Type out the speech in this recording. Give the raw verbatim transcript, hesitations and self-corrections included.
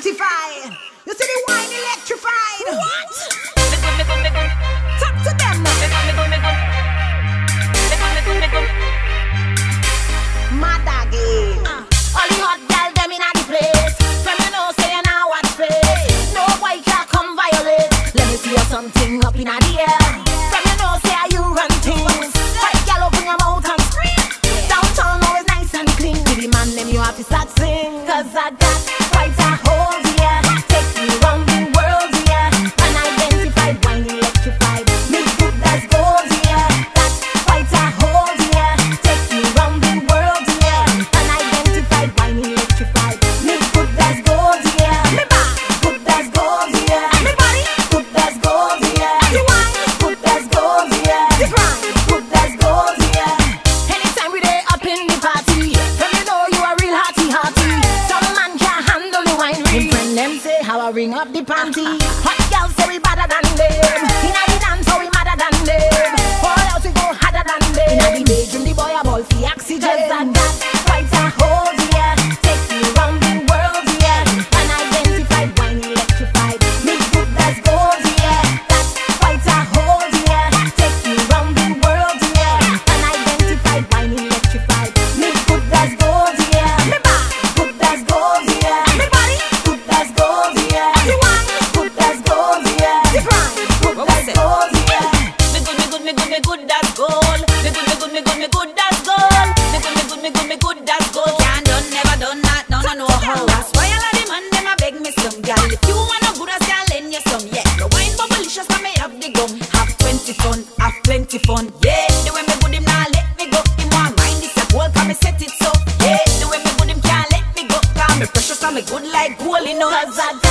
identify. You see the wine electrified. What? Me good, me good, me good. Talk to them now. Me good, me good, me good. Me good, me good, me good. Mad again. Uh. All the hot girls them inna the place. From you know say you now watch face. No boy can come violate. Let me see you something up inna the air. From you know say you run things. Hot girl open your mouth and scream. Downtown always nice and clean. To the man them you have to start sing. Cause I got quite a hold here. Take you round the world here. Unidentified wine electrified. Me good as gold here. Got quite a hold here. Take you round the world here. Unidentified wine electrified. Me good as gold here. Me bad. Good as gold here. Me body. Good as gold here. The wine. Good as gold here. The grind. Good as gold here. Anytime we dey up in the party, from you know you a real hearty hearty. Some man can't handle the wine ring. When them say how I ring up the panty, hot girls say we better than them. Inna the dance so we madder than them. All else we go harder than them. Inna the bedroom the boy a ball fi oxygen. Just and that quite a hold here. Take you round the world here. Unidentified wine electrified. Me good as gold here. That's quite a hold here. Take you round the world here. Unidentified wine electrified. Me good as gold here. Me bad. Good as gold here. Me body. Good as gold here. The wine. Good as gold here. The grind. Good as gold here. Me good, me good, me good, me good, that's gold. Me good, me good, me good, me good, that's gold. Me good, me good, me good, me good, that's gold. Can't done, never done that, no, no, no how. That's why all of the man them a beg me some gal. If you wanna good as gal, lend you some, yeah. The wine bubblicious, and me have the gum. Have twenty fun, have plenty fun, yeah. The way me good him now let me go. Him want mind this a gold, 'cause me set it so, yeah. The way me good him can't let me go. 'Cause me precious and me good like gold, you know. 'Cause I got